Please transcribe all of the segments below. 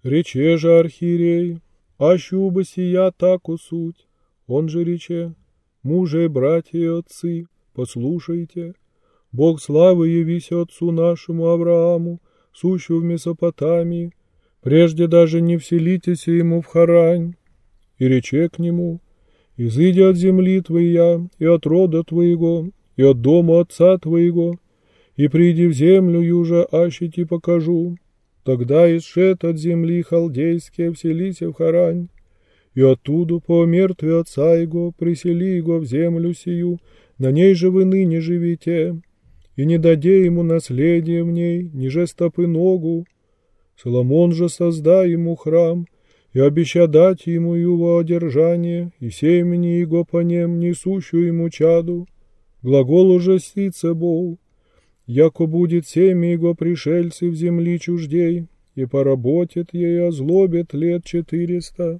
Рече же архиерей, ащу бы сия таку суть. Он же рече, мужи, братья и отцы, послушайте. Бог славы явися отцу нашему Аврааму, сущу в Месопотамии, прежде даже не вселитесь ему в Харань. И рече к нему, изыди от земли твоя, и от рода твоего, и от дома отца твоего, и приди в землю юже, аще ти покажу. Тогда исшед от земли халдейские вселися в Харань, и оттуда по мертве отца его присели его в землю сию, на ней же вы ныне живите, и не даде ему наследие в ней, ниже стопы ногу. Соломон же созда ему храм, и обеща дать ему его одержание, и семени его по нем несущую ему чаду. Глагол ужастится Бог, яко будет семя его пришельцы в земли чуждей, и поработит ей озлобит лет 400.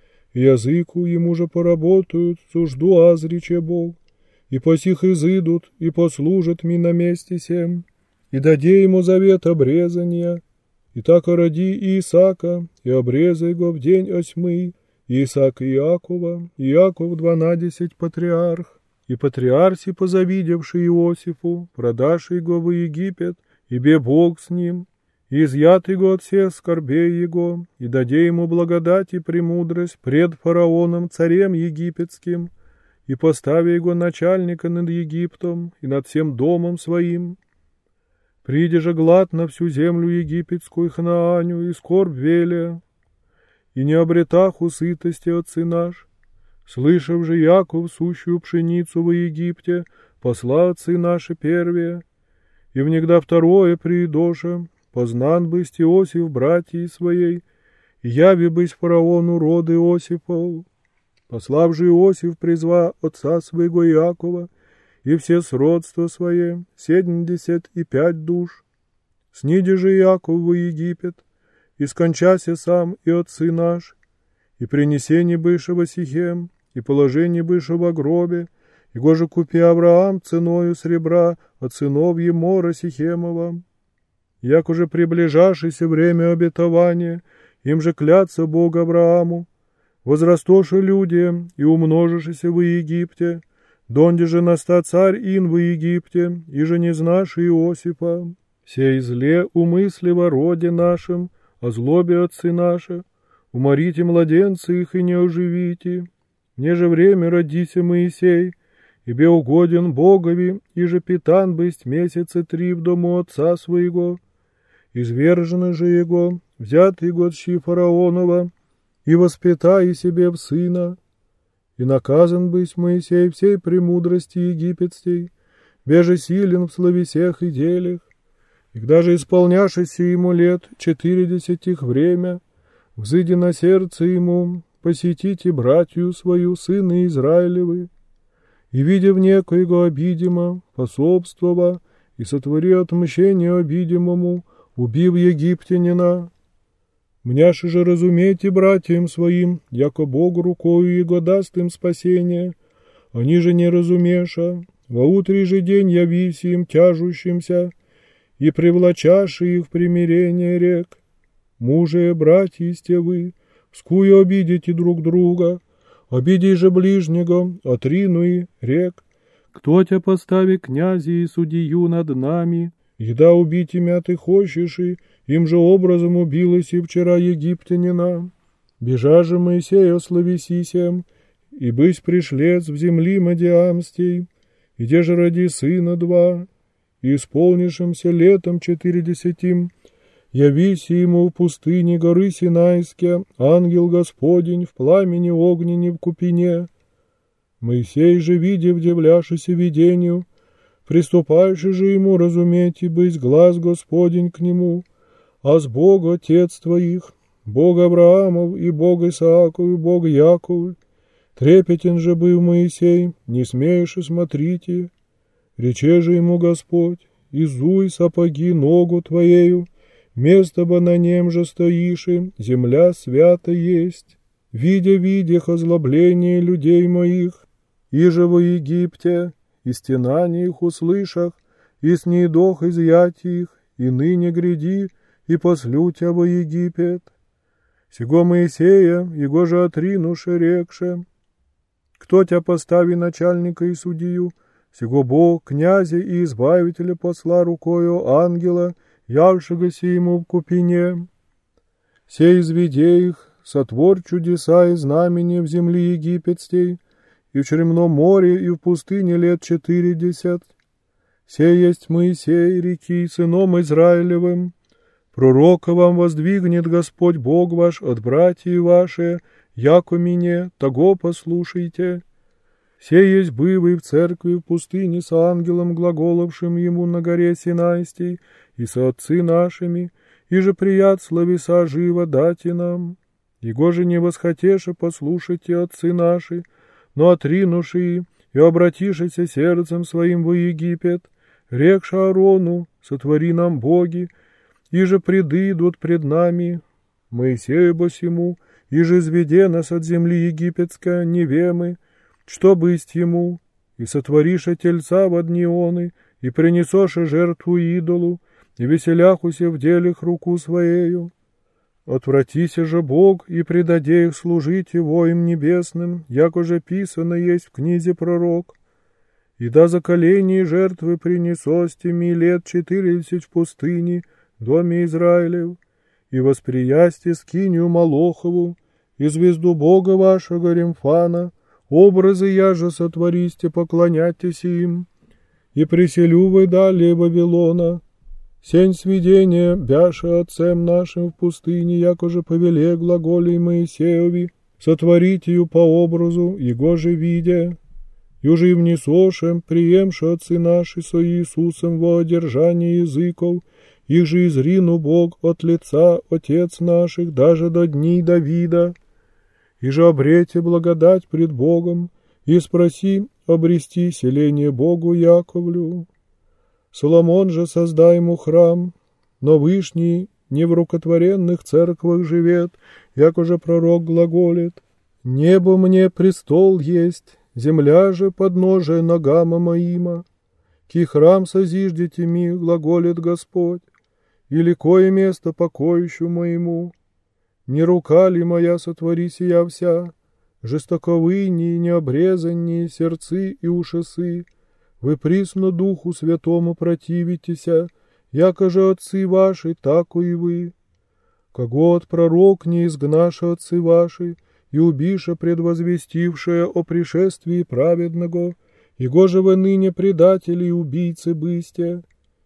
Языку ему же поработают, сужду азриче Бог, и посих изыдут, и послужат ми на месте сем, и даде ему завет обрезания, и так роди Исаака, и обрезай его в день 8, Исаак и Иакова, и Иаков 12 патриарх. И патриарси, позавидевши Иосифу, продаши его в Египет, ибе Бог с ним, и изъят его от всех скорбей его, и даде ему благодать и премудрость пред фараоном, царем египетским, и постави его начальника над Египтом и над всем домом своим. Приди же глад на всю землю египетскую Ханааню, и скорбь велия, и не обретаху сытости отцы наш. Слышав же Яков сущую пшеницу во Египте, посла отцы наши первые, и внегда второе приидоша, познан бысть Иосиф братьей своей, и яви бысть фараону род Иосифов. Послав же Иосиф призва отца своего Иакова, и все сродства свое, 75 душ. Сниди же Иаков во Египет, и скончася сам и отцы наш, и принесение бывшего Сихем, и положение бывшего гробе, его же купи Авраам ценою сребра от сынов Емора Сихемова. Як уже приближавшееся время обетования, им же клятся Бог Аврааму, возрастоши люди и умножишься в Египте, донде же наста царь ин в Египте, и же не знашь Иосифа. Сей зле умыслива роде нашим, о злобе отцы наши, уморите младенцы их и не оживите. Мне же время родися Моисей, ибе угоден Богови, и же питан бысть месяца 3 в дому отца своего. Извержено же его, взят его от щи фараонова, и воспитай себе в сына. И наказан бысть Моисей всей премудрости египетской, беже силен в словесех и делях. И когда же исполняшися ему лет 40 время, взыди на сердце ему, посетите братью свою, сына Израилевы, и, видя в некоего обидима, пособствова, и сотвори отмщение обидимому, убив египтянина. Мняши же разумейте братьям своим, яко Бог рукою его даст им спасение, они же не разумеша, во утрий же день явися им тяжущимся, и привлачаши их в примирение рек. Мужи, братья сте вы, скую обидите друг друга, обиди же ближнего, отринуи рек. Кто тебя постави князи и судью над нами? Еда убить имя ты хочешь, и им же образом убилась и вчера египтянина. Бежа же Моисея славесисем, и бысь пришлец в земли Мадиамстей, и где же роди сына 2, и исполнившимся летом 40, явися ему в пустыне горы Синайске, ангел Господень в пламени огненне в купине. Моисей же, видя вдивляшися видению, приступающий же ему разуметь и быть глаз Господень к нему, а с Бог Отец твоих, Бог Авраамов и Бог Исааков и Бог Яков, трепетен же был Моисей, не смеешь и смотрите. Рече же ему Господь, изуй сапоги ногу твоею, место бы на нем же стоиши, земля свята есть. Видях озлобление людей моих, и же во Египте, и стенание их услышах, и снидох изъять их, и ныне гряди, и послю тебя во Египет. Сего Моисея, его же отринуше, рекше, кто тебя постави начальника и судью, сего Бог, князя и избавителя посла рукою ангела, явшегося ему в купине. Сей изведе их, сотвор чудеса и знамения в земле египетской, и в чремном море, и в пустыне лет 40. Сей есть Моисей, реки, сыном Израилевым. Пророка вам воздвигнет Господь Бог ваш от братьев ваши, яко мне, того послушайте. Сей есть бывый в церкви в пустыне с ангелом, глаголовшим ему на горе Синайской, и со отцы нашими, и же прият словеса живо дати нам. Его же не восхотеше послушайте отцы наши, но отринувши и обратившися сердцем своим во Египет, рекши Аарону, сотвори нам боги, и же предыдут пред нами. Моисею босему, и же изведе нас от земли египетской, невемы, что бысть ему, и сотвориша тельца в дни оны, и принесоша жертву идолу, и веселяхуся в делях руку своею. Отвратися же Бог, и предаде их служить его им небесным, яко же писано есть в книзе пророк. И да заколение жертвы принесости ми лет 40 в пустыне, доме Израилев, и восприясьте скинию Молохову, и звезду Бога вашего Ремфана, образы я же сотвористе, поклоняйтесь им, и приселю вы далее Вавилона. Сень свидения бяше отцем нашим в пустыне, яко же повеле глаголей Моисееви, сотворите ее по образу, его же видя. Юже и внесошем, приемши отцы наши со Иисусом во одержание языков, их же изрину Бог от лица отец наших даже до дней Давида. И же обрете благодать пред Богом, и спроси обрести селение Богу Яковлю. Соломон же создай ему храм, но Вышний не в рукотворенных церквах живет, яко же пророк глаголит. Небо мне престол есть, земля же подножие ногама моима. Ки храм созиждете ми, глаголит Господь, или кое место покоищу моему. Не рука ли моя сотвори сия вся, жестоковыни и необрезанные сердцы и ушесы, вы присно Духу Святому противитеся, яко же отцы ваши, тако и вы. Кого от пророк не изгнаша отцы ваши, и убиша предвозвестившая о пришествии праведного, его же вы ныне предатели и убийцы бысте.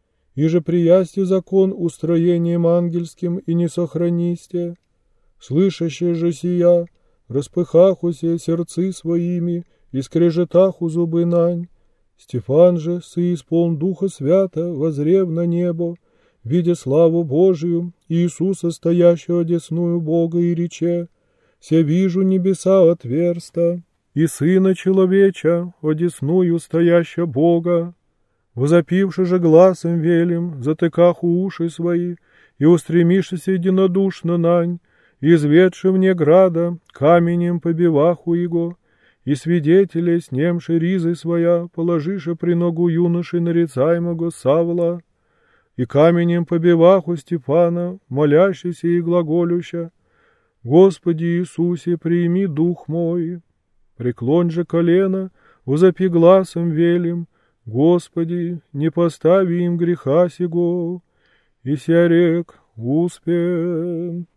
И же приясти закон устроением ангельским и не сохранисте. Слышащие же сия, распыхахуся сердцы своими, и скрежетаху зубы нань. Стефан же, соисполн Духа Свята, возрев на небо, видя славу Божию, Иисуса, стоящего одесную Бога, и рече: «Се вижу небеса отверста, и Сына Человеча, одесную стоящего Бога». Возопивши же гласом велим, затыкаху уши свои, и устремившись единодушно нань, и изведши вне града, каменем побиваху его, и свидетеля, снемши ризы своя, положиша при ногу юноши нарицаемого Савла, и каменем побиваху Стефана, молящийся и глаголюща: «Господи Иисусе, прими дух мой». Преклонь же колено, возопи гласом велим: «Господи, не постави им греха сего». И ся рек: «Успен».